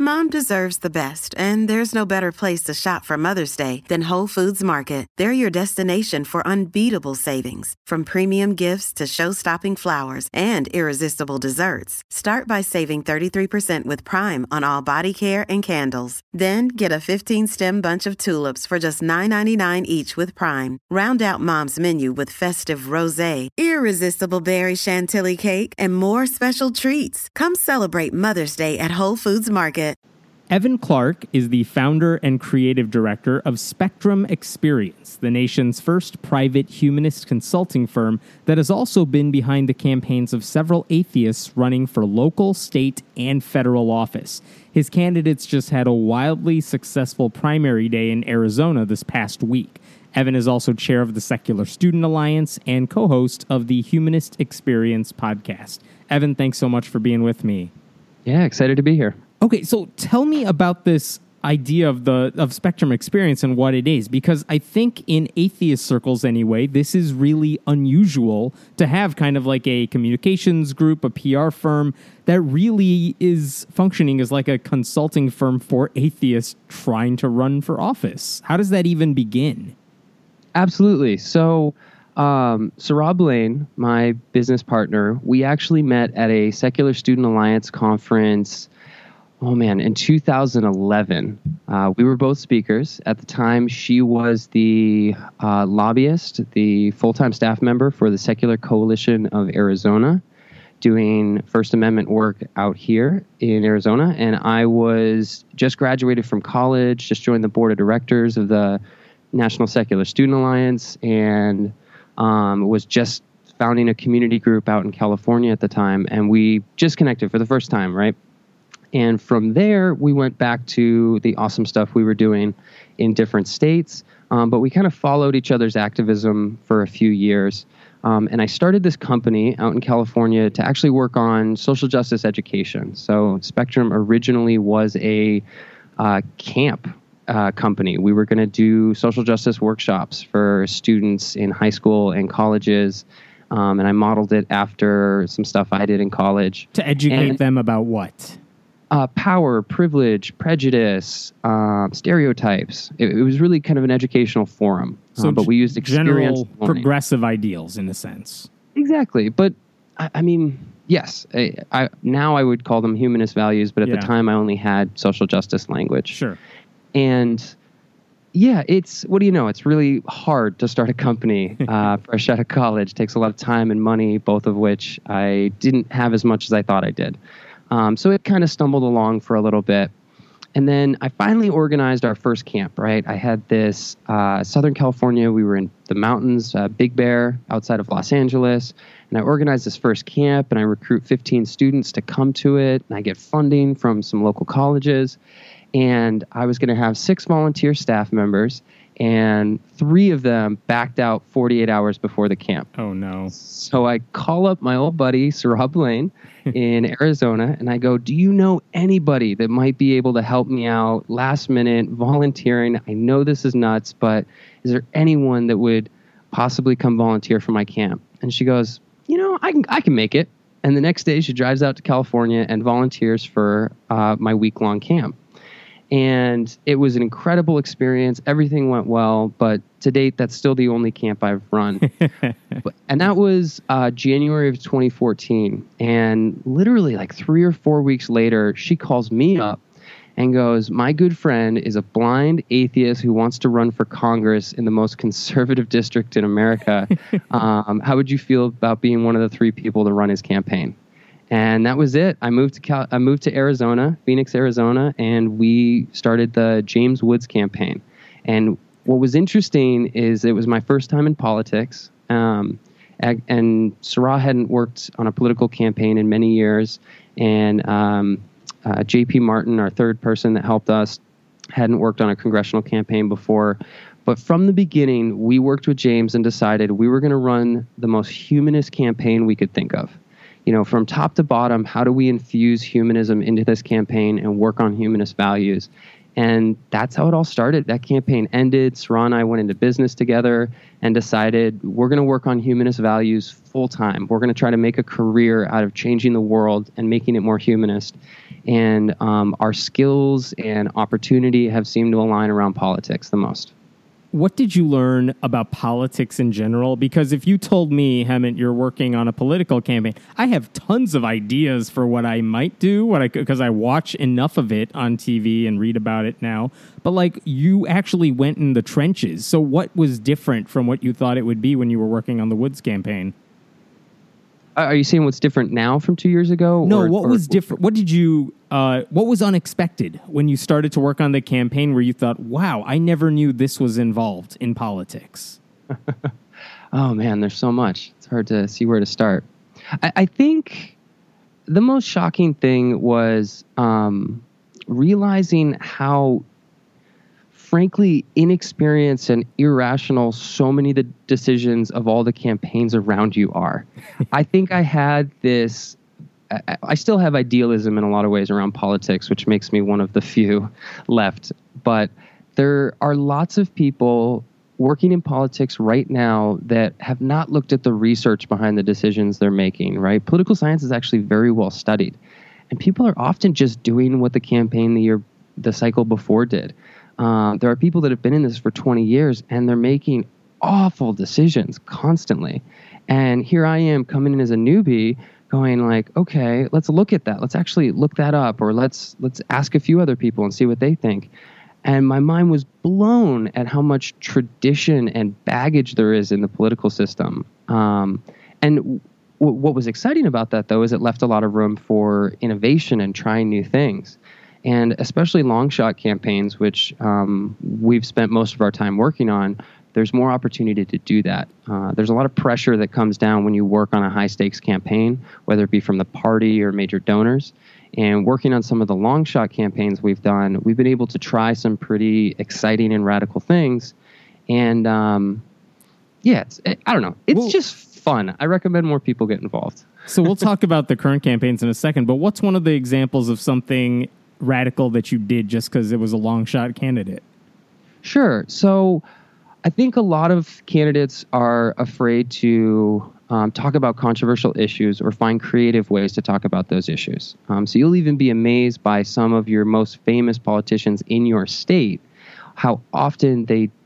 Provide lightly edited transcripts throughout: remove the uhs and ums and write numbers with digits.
Mom deserves the best, and there's no better place to shop for Mother's Day than Whole Foods Market. They're your destination for unbeatable savings, from premium gifts to show-stopping flowers and irresistible desserts. Start by saving 33% with Prime on all body care and candles. Then get a 15-stem bunch of tulips for just $9.99 each with Prime. Round out Mom's menu with festive rosé, irresistible berry chantilly cake, and more special treats. Come celebrate Mother's Day at Whole Foods Market. Evan Clark is the founder and creative director of Spectrum Experience, the nation's first private humanist consulting firm that has also been behind the campaigns of several atheists running for local, state, and federal office. His candidates just had a wildly successful primary day in Arizona this past week. Evan is also chair of the Secular Student Alliance and co-host of the Humanist Experience podcast. Evan, thanks so much for being with me. Yeah, excited to be here. Okay, so tell me about this idea of Spectrum Experience and what it is, because I think in atheist circles anyway, this is really unusual to have kind of like a communications group, a PR firm that really is functioning as like a consulting firm for atheists trying to run for office. How does that even begin? Absolutely. So Rob Lane, my business partner, we actually met at a Secular Student Alliance conference in 2011. We were both speakers. At the time, she was the lobbyist, the full-time staff member for the Secular Coalition of Arizona, doing First Amendment work out here in Arizona. And I was just graduated from college, just joined the board of directors of the National Secular Student Alliance, and was just founding a community group out in California at the time. And we just connected for the first time, right? And from there, we went back to the awesome stuff we were doing in different states. But we kind of followed each other's activism for a few years. And I started this company out in California to actually work on social justice education. So Spectrum originally was a camp company. We were going to do social justice workshops for students in high school and colleges. And I modeled it after some stuff I did in college. To educate them about what? Power, privilege, prejudice, stereotypes. It was really kind of an educational forum. So but we used experience. General progressive ideals, in a sense. Exactly. But, I mean, yes. Now I would call them humanist values, but at the time I only had social justice language. Sure. And, yeah, it's really hard to start a company fresh out of college. It takes a lot of time and money, both of which I didn't have as much as I thought I did. So it kind of stumbled along for a little bit. And then I finally organized our first camp, right? I had this Southern California. We were in the mountains, Big Bear, outside of Los Angeles. And I organized this first camp, and I recruit 15 students to come to it. And I get funding from some local colleges. And I was going to have 6 volunteer staff members, and 3 of them backed out 48 hours before the camp. Oh, no. So I call up my old buddy, Rob Lane, in Arizona, and I go, do you know anybody that might be able to help me out last minute, volunteering? I know this is nuts, but is there anyone that would possibly come volunteer for my camp? And she goes, I can make it. And the next day she drives out to California and volunteers for my week-long camp. And it was an incredible experience. Everything went well, but to date, that's still the only camp I've run. And that was January of 2014. And literally like 3 or 4 weeks later, she calls me up and goes, my good friend is a blind atheist who wants to run for Congress in the most conservative district in America. How would you feel about being one of the 3 people to run his campaign? And that was it. I moved to Arizona, Phoenix, Arizona, and we started the James Woods campaign. And what was interesting is it was my first time in politics, and Sarah hadn't worked on a political campaign in many years, and J.P. Martin, our third person that helped us, hadn't worked on a congressional campaign before. But from the beginning, we worked with James and decided we were going to run the most humanist campaign we could think of. From top to bottom, how do we infuse humanism into this campaign and work on humanist values? And that's how it all started. That campaign ended. Sarah and I went into business together and decided we're going to work on humanist values full time. We're going to try to make a career out of changing the world and making it more humanist. And our skills and opportunity have seemed to align around politics the most. What did you learn about politics in general? Because if you told me, Hemant, you're working on a political campaign, I have tons of ideas for what I might do, because I watch enough of it on TV and read about it now. But like, you actually went in the trenches. So what was different from what you thought it would be when you were working on the Woods campaign? Are you saying what's different now from 2 years ago? No, what was different? What did you? What was unexpected when you started to work on the campaign where you thought, wow, I never knew this was involved in politics? Oh, man, there's so much. It's hard to see where to start. I think the most shocking thing was realizing how, frankly, inexperienced and irrational so many of the decisions of all the campaigns around you are. I think I had this... I still have idealism in a lot of ways around politics, which makes me one of the few left. But there are lots of people working in politics right now that have not looked at the research behind the decisions they're making, right? Political science is actually very well studied. And people are often just doing what the campaign the cycle before did. There are people that have been in this for 20 years, and they're making awful decisions constantly. And here I am coming in as a newbie, going like, okay, let's look at that. Let's actually look that up, or let's ask a few other people and see what they think. And my mind was blown at how much tradition and baggage there is in the political system. And what was exciting about that, though, is it left a lot of room for innovation and trying new things. And especially long shot campaigns, which we've spent most of our time working on, there's more opportunity to do that. There's a lot of pressure that comes down when you work on a high-stakes campaign, whether it be from the party or major donors. And working on some of the long shot campaigns we've done, we've been able to try some pretty exciting and radical things. And I don't know. It's just fun. I recommend more people get involved. So we'll talk about the current campaigns in a second, but what's one of the examples of something radical that you did just because it was a long shot candidate? Sure. So I think a lot of candidates are afraid to talk about controversial issues or find creative ways to talk about those issues. So you'll even be amazed by some of your most famous politicians in your state, how often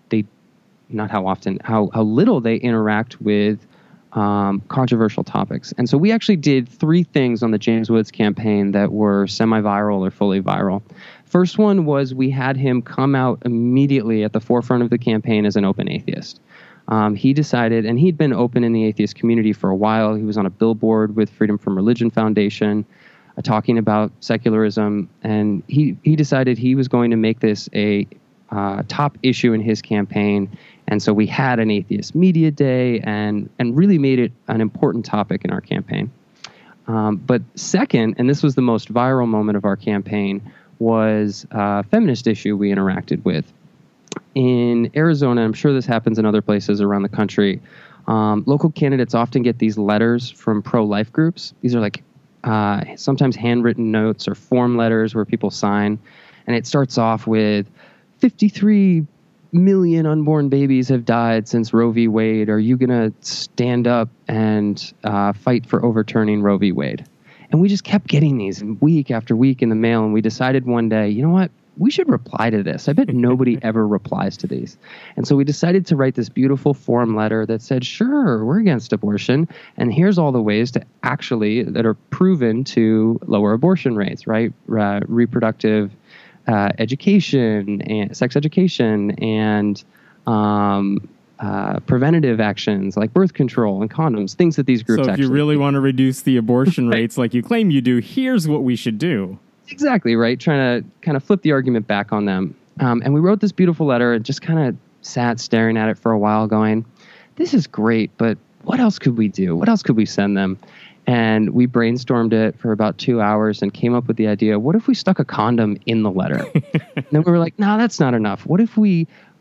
how little they interact with controversial topics. And so we actually did 3 things on the James Woods campaign that were semi-viral or fully viral. First one was we had him come out immediately at the forefront of the campaign as an open atheist. He decided, and he'd been open in the atheist community for a while. He was on a billboard with Freedom from Religion Foundation talking about secularism. And he decided he was going to make this a top issue in his campaign. And so we had an atheist media day and really made it an important topic in our campaign. But second, and this was the most viral moment of our campaign, was a feminist issue we interacted with. In Arizona, I'm sure this happens in other places around the country, local candidates often get these letters from pro-life groups. These are like sometimes handwritten notes or form letters where people sign. And it starts off with 53 million unborn babies have died since Roe v. Wade. Are you going to stand up and fight for overturning Roe v. Wade? And we just kept getting these week after week in the mail. And we decided one day, you know what? We should reply to this. I bet nobody ever replies to these. And so we decided to write this beautiful form letter that said, sure, we're against abortion. And here's all the ways that are proven to lower abortion rates, right? Reproductive education and sex education and preventative actions like birth control and condoms, things that these groups So if you really want to reduce the abortion rates like you claim you do, here's what we should do. Exactly, right? Trying to kind of flip the argument back on them. And we wrote this beautiful letter and just kind of sat staring at it for a while going, this is great, but what else could we do? What else could we send them? And we brainstormed it for about 2 hours and came up with the idea, what if we stuck a condom in the letter? And then we were like, no, that's not enough. What if we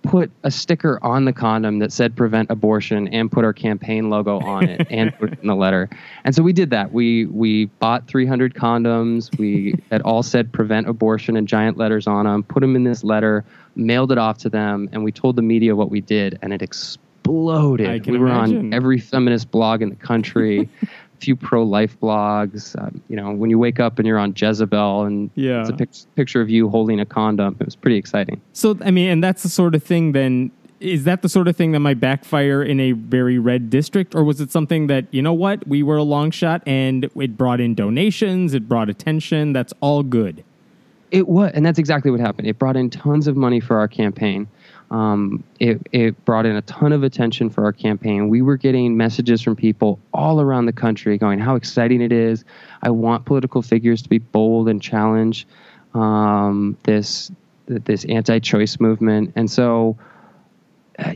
put a sticker on the condom that said "Prevent Abortion" and put our campaign logo on it and put it in the letter. And so we did that. We bought 300 condoms. We had all said "Prevent Abortion" in giant letters on them. Put them in this letter, mailed it off to them, and we told the media what we did, and it exploded. We were on every feminist blog in the country. Few pro-life blogs. When you wake up and you're on Jezebel and it's a picture of you holding a condom, it was pretty exciting. So, I mean, and that's the sort of thing then, is that the sort of thing that might backfire in a very red district? Or was it something that, you know what, we were a long shot and it brought in donations, it brought attention, that's all good? It was, and that's exactly what happened. It brought in tons of money for our campaign. It brought in a ton of attention for our campaign. We were getting messages from people all around the country going, how exciting it is. I want political figures to be bold and challenge this anti-choice movement. And so, but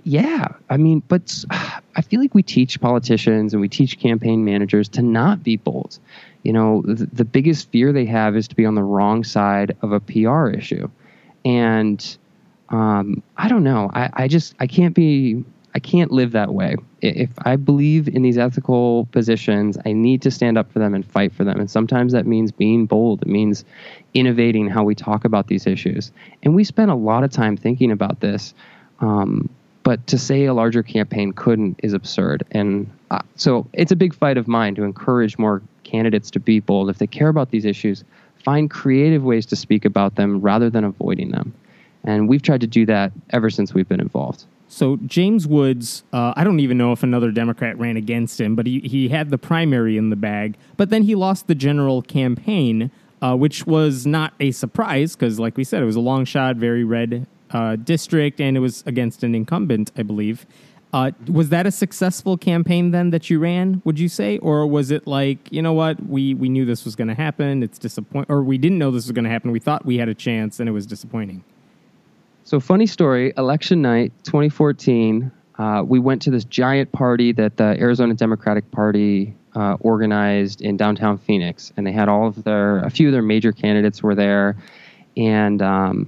I feel like we teach politicians and we teach campaign managers to not be bold. The biggest fear they have is to be on the wrong side of a PR issue. And I don't know. I can't live that way. If I believe in these ethical positions, I need to stand up for them and fight for them. And sometimes that means being bold. It means innovating how we talk about these issues. And we spent a lot of time thinking about this. But to say a larger campaign couldn't is absurd. And so it's a big fight of mine to encourage more candidates to be bold. If they care about these issues, find creative ways to speak about them rather than avoiding them. And we've tried to do that ever since we've been involved. So James Woods, I don't even know if another Democrat ran against him, but he had the primary in the bag. But then he lost the general campaign, which was not a surprise because, like we said, it was a long shot, very red district, and it was against an incumbent, I believe. Was that a successful campaign then that you ran, would you say? Or was it like, you know what, we knew this was going to happen, it's disappointing, or we didn't know this was going to happen, we thought we had a chance, and it was disappointing? So funny story, election night, 2014, we went to this giant party that the Arizona Democratic Party organized in downtown Phoenix. And they had a few of their major candidates were there. And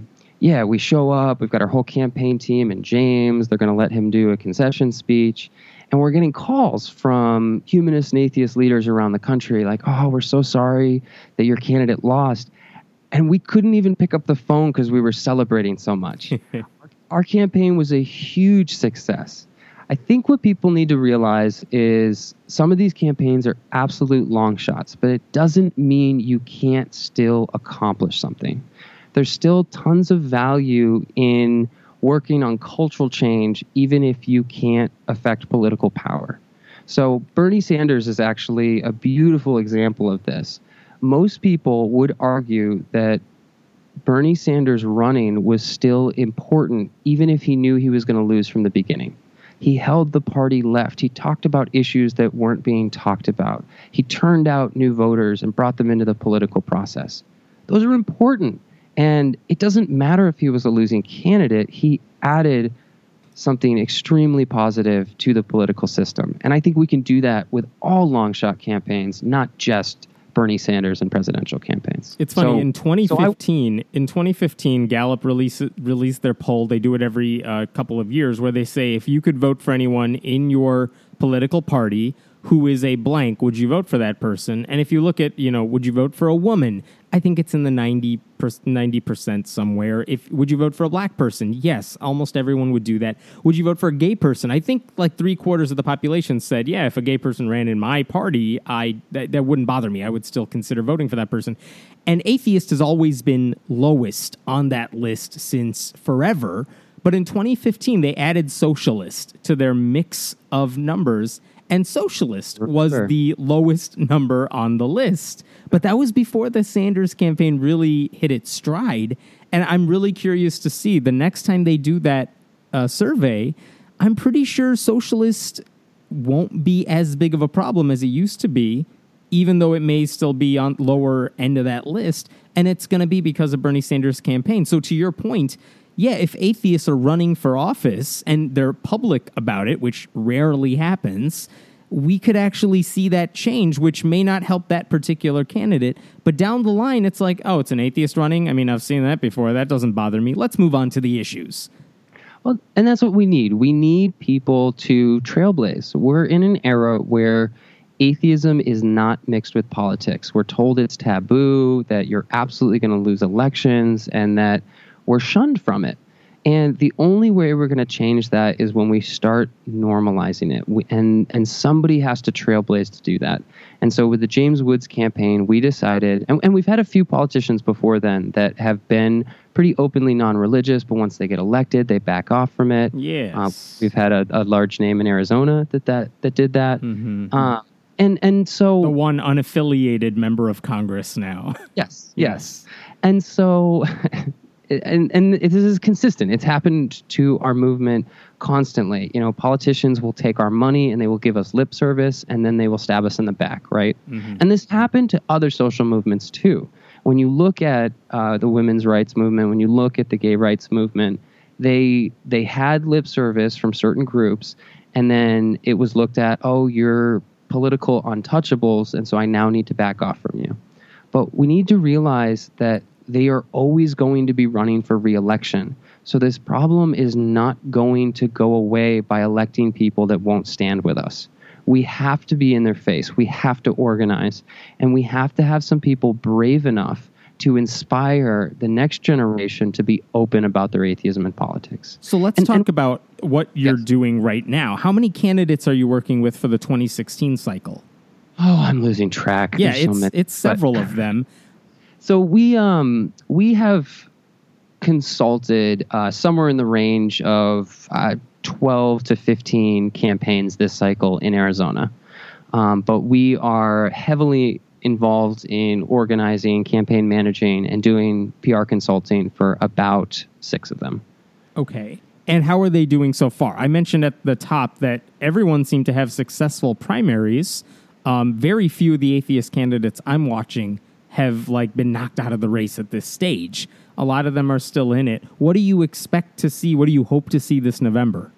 we show up, we've got our whole campaign team and James, they're going to let him do a concession speech. And we're getting calls from humanist and atheist leaders around the country like, oh, we're so sorry that your candidate lost. And we couldn't even pick up the phone because we were celebrating so much. Our campaign was a huge success. I think what people need to realize is some of these campaigns are absolute long shots, but it doesn't mean you can't still accomplish something. There's still tons of value in working on cultural change, even if you can't affect political power. So Bernie Sanders is actually a beautiful example of this. Most people would argue that Bernie Sanders running was still important, even if he knew he was going to lose from the beginning. He held the party left. He talked about issues that weren't being talked about. He turned out new voters and brought them into the political process. Those are important. And it doesn't matter if he was a losing candidate. He added something extremely positive to the political system. And I think we can do that with all long shot campaigns, not just Bernie Sanders and presidential campaigns. It's funny, in 2015, Gallup released their poll. They do it every couple of years where they say, if you could vote for anyone in your political party who is a blank, would you vote for that person? And if you look at, would you vote for a woman? I think it's in the 90% somewhere. Would you vote for a black person? Yes, almost everyone would do that. Would you vote for a gay person? I think like 3/4 of the population said, yeah, if a gay person ran in my party, that wouldn't bother me. I would still consider voting for that person. And atheist has always been lowest on that list since forever. But in 2015, they added socialist to their mix of numbers. And socialist was the lowest number on the list. But that was before the Sanders campaign really hit its stride. And I'm really curious to see the next time they do that survey, I'm pretty sure socialist won't be as big of a problem as it used to be, even though it may still be on lower end of that list. And it's going to be because of Bernie Sanders' campaign. So to your point, yeah, if atheists are running for office and they're public about it, which rarely happens, we could actually see that change, which may not help that particular candidate. But down the line, it's like, oh, it's an atheist running? I mean, I've seen that before. That doesn't bother me. Let's move on to the issues. Well, and that's what we need. We need people to trailblaze. We're in an era where atheism is not mixed with politics. We're told it's taboo, that you're absolutely going to lose elections, and that we're shunned from it. And the only way we're going to change that is when we start normalizing it. And somebody has to trailblaze to do that. And so with the James Woods campaign, we decided, and we've had a few politicians before then that have been pretty openly non-religious, but once they get elected, they back off from it. Yes. We've had a large name in Arizona that did that. Mm-hmm. And so the one unaffiliated member of Congress now. Yes. And so, and this is consistent. It's happened to our movement constantly. You know, politicians will take our money and they will give us lip service, and then they will stab us in the back, right? Mm-hmm. And this happened to other social movements too. When you look at the women's rights movement, when you look at the gay rights movement, they had lip service from certain groups, and then it was looked at, oh, you're political untouchables, and so I now need to back off from you. But we need to realize that they are always going to be running for re-election. So this problem is not going to go away by electing people that won't stand with us. We have to be in their face. We have to organize. And we have to have some people brave enough to inspire the next generation to be open about their atheism and politics. So let's talk about what you're doing right now. How many candidates are you working with for the 2016 cycle? Oh, I'm losing track. Yeah, it's several of them. So we have consulted somewhere in the range of 12 to 15 campaigns this cycle in Arizona. But we are heavily involved in organizing, campaign managing, and doing PR consulting for about 6 of them. Okay. And how are they doing so far? I mentioned at the top that everyone seemed to have successful primaries. Very few of the atheist candidates I'm watching have been knocked out of the race at this stage. A lot of them are still in it. What do you expect to see? What do you hope to see this November?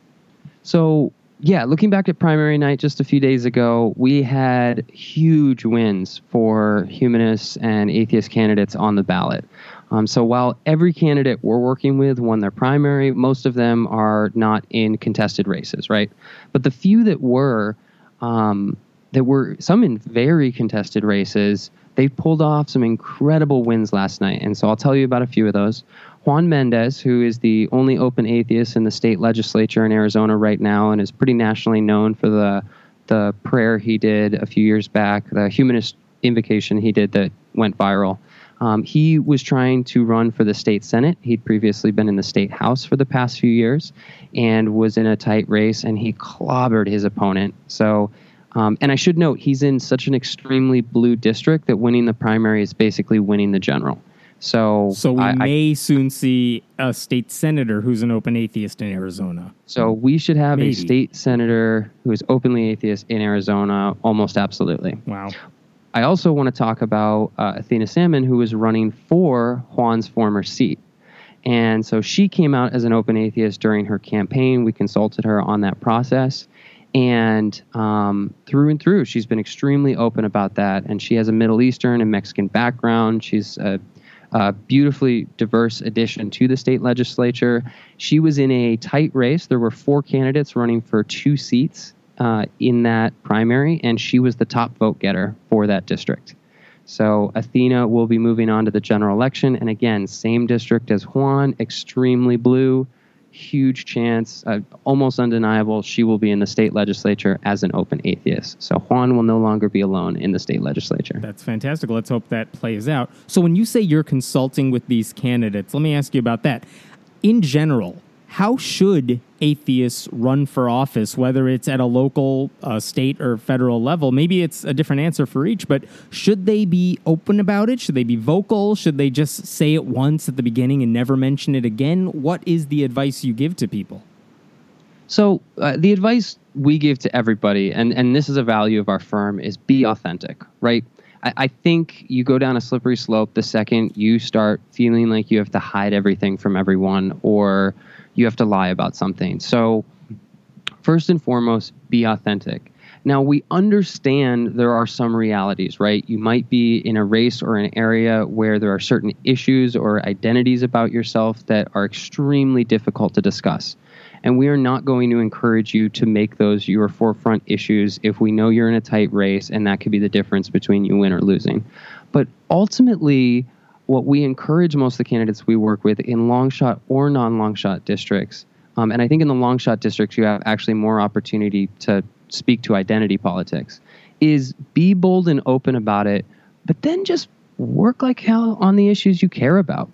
So, yeah, looking back at primary night just a few days ago, we had huge wins for humanists and atheist candidates on the ballot. So while every candidate we're working with won their primary, most of them are not in contested races, right? But the few that were some in very contested races, they pulled off some incredible wins last night. And so I'll tell you about a few of those. Juan Mendez, who is the only open atheist in the state legislature in Arizona right now and is pretty nationally known for the prayer he did a few years back, the humanist invocation he did that went viral. He was trying to run for the state Senate. He'd previously been in the state House for the past few years and was in a tight race, and he clobbered his opponent. So, and I should note, he's in such an extremely blue district that winning the primary is basically winning the general. So we may soon see a state senator who's an open atheist in Arizona. So we should have a state senator who is openly atheist in Arizona, almost absolutely. Wow. I also want to talk about Athena Salmon, who was running for Juan's former seat. And so she came out as an open atheist during her campaign. We consulted her on that process. And through and through, she's been extremely open about that. And she has a Middle Eastern and Mexican background. She's a beautifully diverse addition to the state legislature. She was in a tight race. There were 4 candidates running for 2 seats in that primary, and she was the top vote getter for that district. So Athena will be moving on to the general election. And again, same district as Juan, extremely blue, huge chance, almost undeniable, she will be in the state legislature as an open atheist. So Juan will no longer be alone in the state legislature. That's fantastic. Let's hope that plays out. So when you say you're consulting with these candidates, let me ask you about that. In general, how should atheists run for office, whether it's at a local, state, or federal level? Maybe it's a different answer for each, but should they be open about it? Should they be vocal? Should they just say it once at the beginning and never mention it again? What is the advice you give to people? So the advice we give to everybody, and this is a value of our firm, is be authentic, right? I think you go down a slippery slope the second you start feeling like you have to hide everything from everyone or you have to lie about something. So first and foremost, be authentic. Now, we understand there are some realities, right? You might be in a race or an area where there are certain issues or identities about yourself that are extremely difficult to discuss. And we are not going to encourage you to make those your forefront issues if we know you're in a tight race, and that could be the difference between you win or losing. But ultimately, what we encourage most of the candidates we work with in long shot or non-long shot districts, and I think in the long shot districts you have actually more opportunity to speak to identity politics, is be bold and open about it, but then just work like hell on the issues you care about.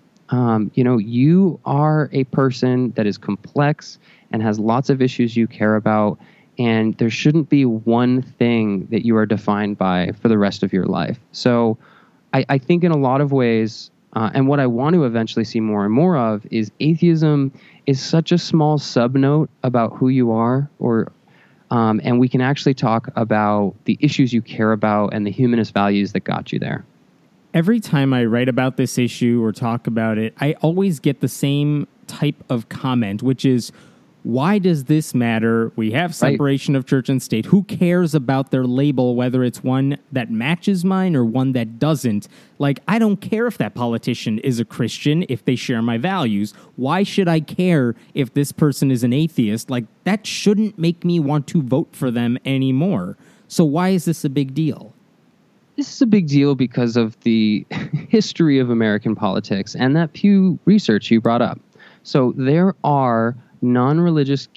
You are a person that is complex and has lots of issues you care about, and there shouldn't be one thing that you are defined by for the rest of your life. So I think in a lot of ways, and what I want to eventually see more and more of, is atheism is such a small subnote about who you are, and we can actually talk about the issues you care about and the humanist values that got you there. Every time I write about this issue or talk about it, I always get the same type of comment, which is, why does this matter? We have separation of church and state. Who cares about their label, whether it's one that matches mine or one that doesn't? Like, I don't care if that politician is a Christian, if they share my values. Why should I care if this person is an atheist? Like, that shouldn't make me want to vote for them anymore. So why is this a big deal? This is a big deal because of the history of American politics and that Pew research you brought up. So there are non-religious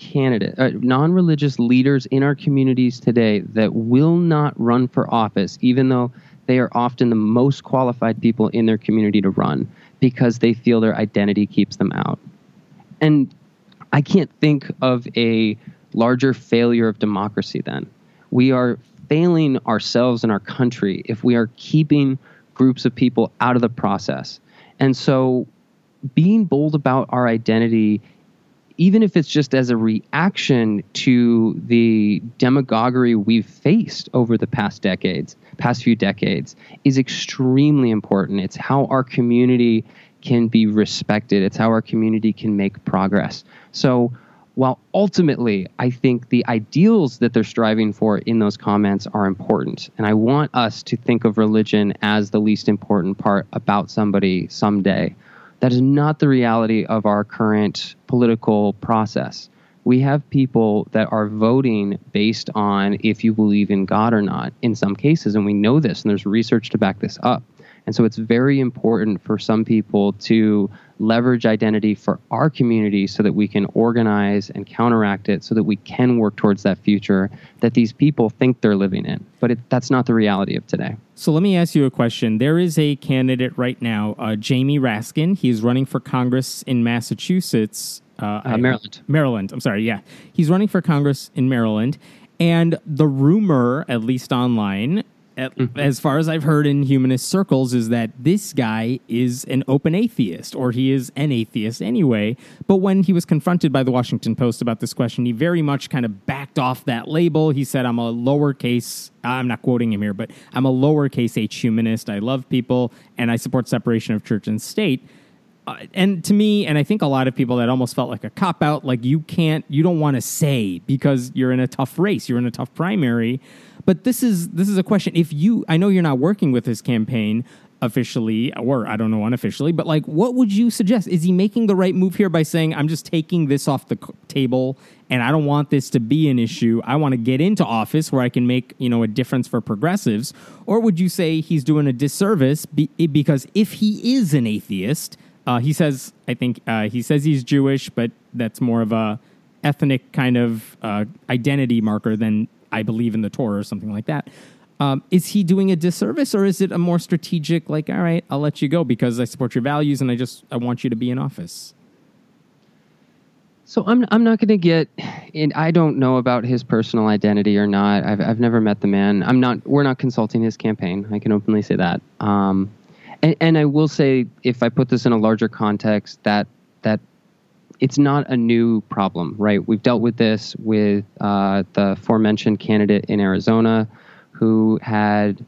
leaders in our communities today that will not run for office, even though they are often the most qualified people in their community to run, because they feel their identity keeps them out. And I can't think of a larger failure of democracy then. We are failing ourselves and our country if we are keeping groups of people out of the process. And so being bold about our identity, even if it's just as a reaction to the demagoguery we've faced over the past few decades, is extremely important. It's how our community can be respected. It's how our community can make progress. So while ultimately I think the ideals that they're striving for in those comments are important, and I want us to think of religion as the least important part about somebody someday, that is not the reality of our current political process. We have people that are voting based on if you believe in God or not in some cases, and we know this, and there's research to back this up. And so it's very important for some people to leverage identity for our community so that we can organize and counteract it, so that we can work towards that future that these people think they're living in. But that's not the reality of today. So let me ask you a question. There is a candidate right now, Jamie Raskin. He's running for Congress in Massachusetts. Maryland. Maryland. I'm sorry. Yeah. He's running for Congress in Maryland. And the rumor, at least online, as far as I've heard in humanist circles, is that this guy is an open atheist, or he is an atheist anyway. But when he was confronted by the Washington Post about this question, he very much kind of backed off that label. He said, I'm not quoting him here, but I'm a lowercase h humanist. I love people, and I support separation of church and state. And to me, and I think a lot of people, that almost felt like a cop-out, like you don't want to say because you're in a tough race, you're in a tough primary. But this is a question. I know you're not working with his campaign officially, or I don't know, unofficially, but like, what would you suggest? Is he making the right move here by saying, I'm just taking this off the table and I don't want this to be an issue. I want to get into office where I can make, a difference for progressives? Or would you say he's doing a disservice because if he is an atheist, he says he's Jewish, but that's more of a ethnic kind of identity marker than I believe in the Torah or something like that. Is he doing a disservice, or is it a more strategic, like, all right, I'll let you go because I support your values and I want you to be in office? So I'm not going to get in. I don't know about his personal identity or not. I've never met the man. We're not consulting his campaign. I can openly say that. And I will say, if I put this in a larger context, that it's not a new problem, right? We've dealt with this with the aforementioned candidate in Arizona who had...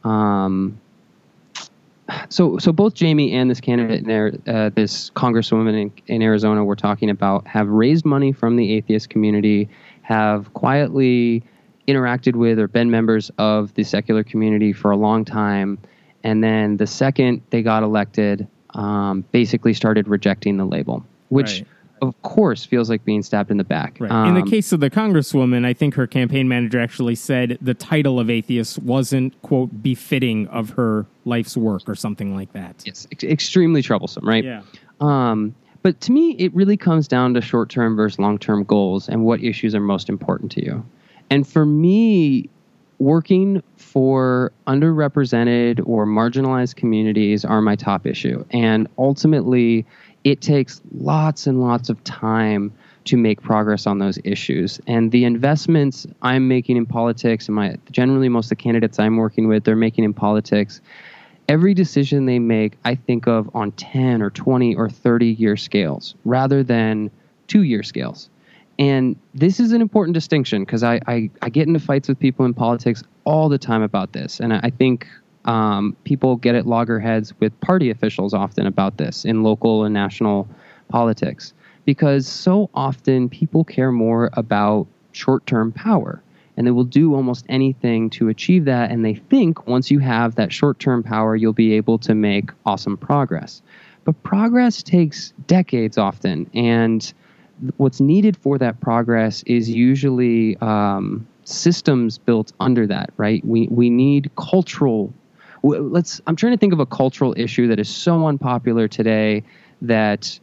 So both Jamie and this candidate, this congresswoman in Arizona we're talking about, have raised money from the atheist community, have quietly interacted with or been members of the secular community for a long time. And then the second they got elected, basically started rejecting the label, which Right. of course feels like being stabbed in the back. Right. In the case of the congresswoman, I think her campaign manager actually said the title of atheist wasn't, quote, befitting of her life's work or something like that. It's extremely troublesome, right? Yeah. But to me, it really comes down to short-term versus long-term goals and what issues are most important to you. And for me, working for underrepresented or marginalized communities are my top issue. And ultimately, it takes lots and lots of time to make progress on those issues. And the investments I'm making in politics, and generally most of the candidates I'm working with, they're making in politics, every decision they make, I think of on 10 or 20 or 30-year scales rather than 2-year scales. And this is an important distinction because I get into fights with people in politics all the time about this. And I think people get at loggerheads with party officials often about this in local and national politics, because so often people care more about short-term power, and they will do almost anything to achieve that. And they think once you have that short-term power, you'll be able to make awesome progress. But progress takes decades often, and what's needed for that progress is usually systems built under that, right? We need cultural. I'm trying to think of a cultural issue that is so unpopular today that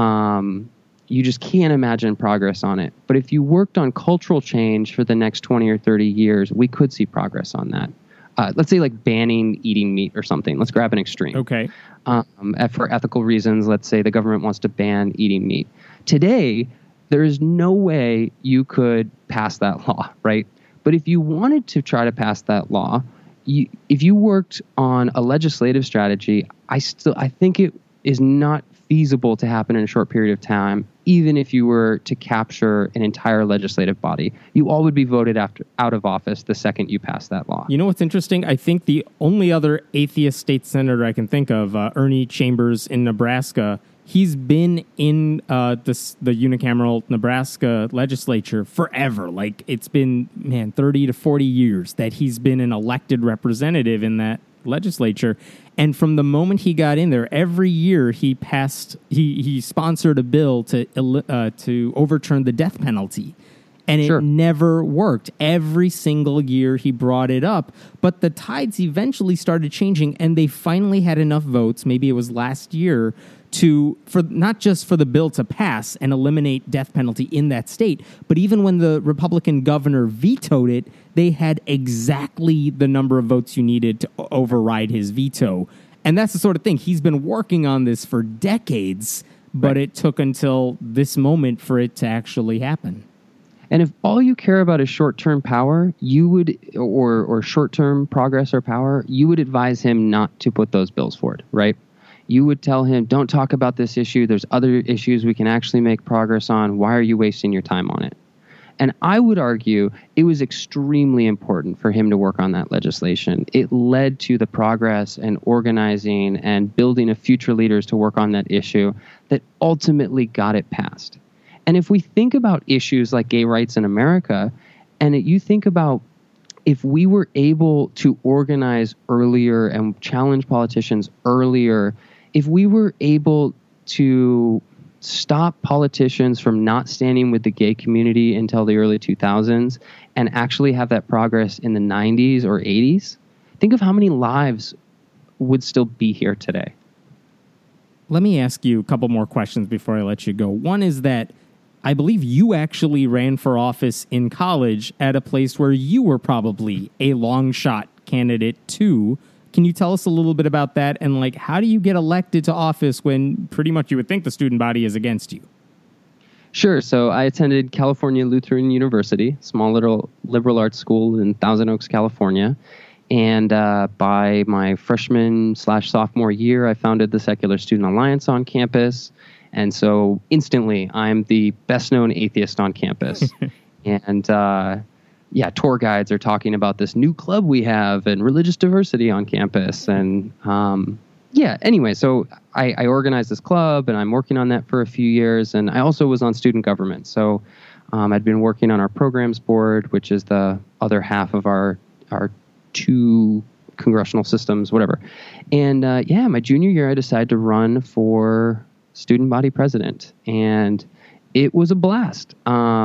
you just can't imagine progress on it. But if you worked on cultural change for the next 20 or 30 years, we could see progress on that. Let's say like banning eating meat or something. Let's grab an extreme. Okay. For ethical reasons, let's say the government wants to ban eating meat. Today, there is no way you could pass that law, right? But if you wanted to try to pass that law, if you worked on a legislative strategy, I think it is not feasible to happen in a short period of time, even if you were to capture an entire legislative body. You all would be voted out of office the second you pass that law. You know what's interesting? I think the only other atheist state senator I can think of, Ernie Chambers in Nebraska, he's been in the unicameral Nebraska legislature forever. Like, it's been, 30 to 40 years that he's been an elected representative in that legislature. And from the moment he got in there, every year he sponsored a bill to overturn the death penalty. And it never worked. Every single year he brought it up. But the tides eventually started changing, and they finally had enough votes, maybe it was last year, for not just for the bill to pass and eliminate death penalty in that state, but even when the Republican governor vetoed it, they had exactly the number of votes you needed to override his veto. And that's the sort of thing. He's been working on this for decades, but it took until this moment for it to actually happen. And if all you care about is short-term power, you would, or short-term progress or power, you would advise him not to put those bills forward, right? You would tell him, don't talk about this issue. There's other issues we can actually make progress on. Why are you wasting your time on it? And I would argue it was extremely important for him to work on that legislation. It led to the progress and organizing and building of future leaders to work on that issue that ultimately got it passed. And if we think about issues like gay rights in America, and you think about if we were able to organize earlier and challenge politicians earlier, if we were able to stop politicians from not standing with the gay community until the early 2000s and actually have that progress in the 90s or 80s, think of how many lives would still be here today. Let me ask you a couple more questions before I let you go. One is that I believe you actually ran for office in college at a place where you were probably a long shot candidate too. Can you tell us a little bit about that? And like, how do you get elected to office when pretty much you would think the student body is against you? Sure. So I attended California Lutheran University, small little liberal arts school in Thousand Oaks, California. And by my freshman/sophomore year, I founded the Secular Student Alliance on campus. And so instantly, I'm the best-known atheist on campus. And tour guides are talking about this new club we have and religious diversity on campus. And anyway, so I organized this club, and I'm working on that for a few years. And I also was on student government. So I'd been working on our programs board, which is the other half of our two congressional systems, whatever. And my junior year, I decided to run for student body president, and it was a blast.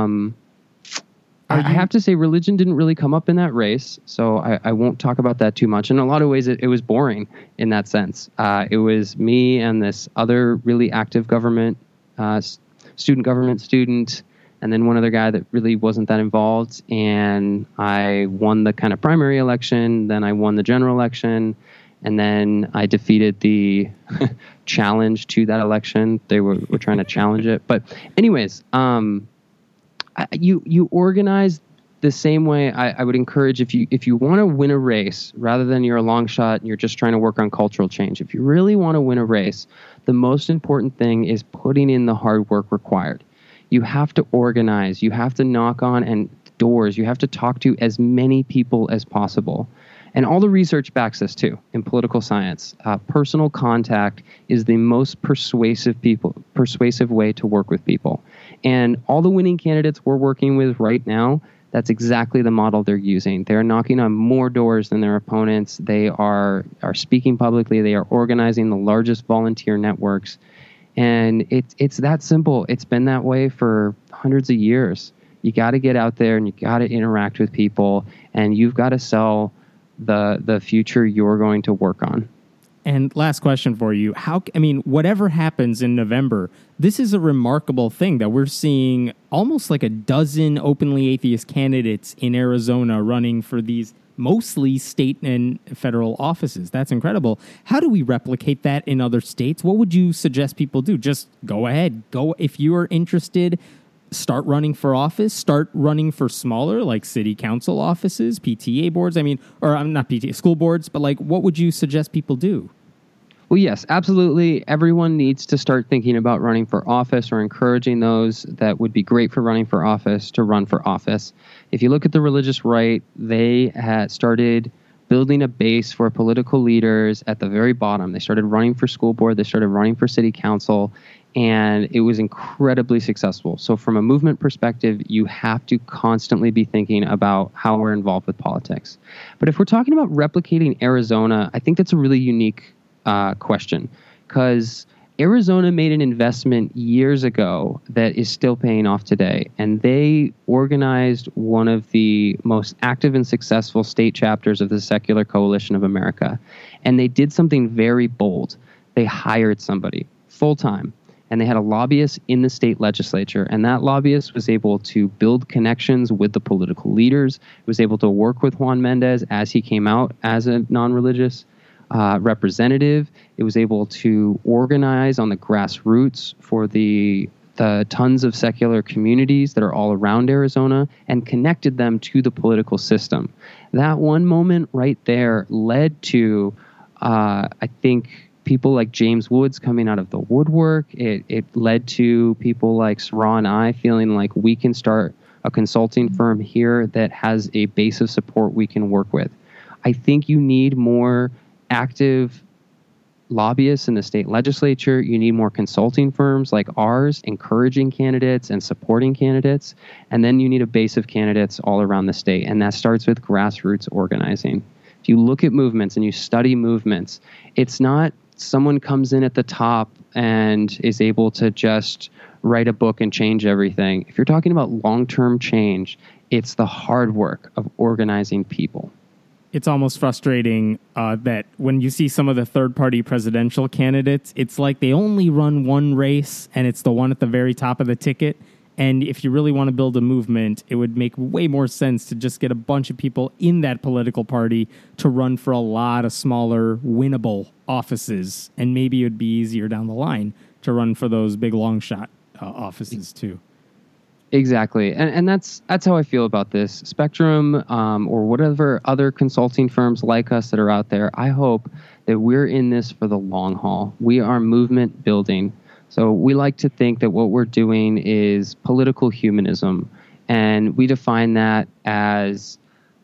I have to say, religion didn't really come up in that race, so I won't talk about that too much. In a lot of ways, it was boring in that sense. It was me and this other really active student government student, and then one other guy that really wasn't that involved. And I won the kind of primary election, then I won the general election, and then I defeated the challenge to that election. They were trying to challenge it. But anyways, you organize the same way. I would encourage, if you want to win a race, rather than you're a long shot and you're just trying to work on cultural change, if you really want to win a race, the most important thing is putting in the hard work required. You have to organize. You have to knock on doors. You have to talk to as many people as possible. And all the research backs this too in political science. Personal contact is the most persuasive way to work with people. And all the winning candidates we're working with right now, that's exactly the model they're using. They're knocking on more doors than their opponents. They are speaking publicly. They are organizing the largest volunteer networks. And it's that simple. It's been that way for hundreds of years. You got to get out there and you got to interact with people, and you've got to sell the future you're going to work on. And last question for you. Whatever happens in November, this is a remarkable thing that we're seeing almost like a dozen openly atheist candidates in Arizona running for these mostly state and federal offices. That's incredible. How do we replicate that in other states? What would you suggest people do? Just go ahead. Go, if you are interested, start running for office, start running for smaller, like city council offices, PTA boards. Not PTA, school boards, but what would you suggest people do? Well, yes, absolutely. Everyone needs to start thinking about running for office, or encouraging those that would be great for running for office to run for office. If you look at the religious right, they had started building a base for political leaders at the very bottom. They started running for school board, they started running for city council, and it was incredibly successful. So from a movement perspective, you have to constantly be thinking about how we're involved with politics. But if we're talking about replicating Arizona, I think that's a really unique question, because Arizona made an investment years ago that is still paying off today. And they organized one of the most active and successful state chapters of the Secular Coalition of America. And they did something very bold. They hired somebody full-time, and they had a lobbyist in the state legislature. And that lobbyist was able to build connections with the political leaders, was able to work with Juan Mendez as he came out as a non-religious representative. It was able to organize on the grassroots for the tons of secular communities that are all around Arizona, and connected them to the political system. That one moment right there led to, I think, people like James Woods coming out of the woodwork. It led to people like Sarah and I feeling like we can start a consulting firm here that has a base of support we can work with. I think you need more active lobbyists in the state legislature. You need more consulting firms like ours encouraging candidates and supporting candidates. And then you need a base of candidates all around the state. And that starts with grassroots organizing. If you look at movements and you study movements, it's not someone comes in at the top and is able to just write a book and change everything. If you're talking about long-term change, it's the hard work of organizing people. It's almost frustrating that when you see some of the third-party presidential candidates, it's like they only run one race, and it's the one at the very top of the ticket. And if you really want to build a movement, it would make way more sense to just get a bunch of people in that political party to run for a lot of smaller, winnable offices. And maybe it would be easier down the line to run for those big long-shot offices, too. Exactly. And that's how I feel about this. Spectrum, or whatever other consulting firms like us that are out there, I hope that we're in this for the long haul. We are movement building. So we like to think that what we're doing is political humanism. And we define that as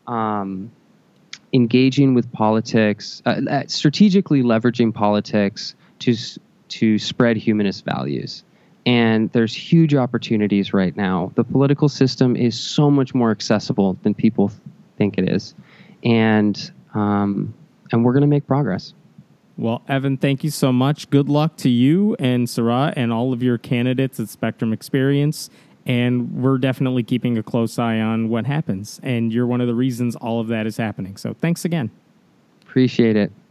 engaging with politics, strategically leveraging politics to spread humanist values. And there's huge opportunities right now. The political system is so much more accessible than people think it is. And we're going to make progress. Well, Evan, thank you so much. Good luck to you and Sarah and all of your candidates at Spectrum Experience. And we're definitely keeping a close eye on what happens. And you're one of the reasons all of that is happening. So thanks again. Appreciate it.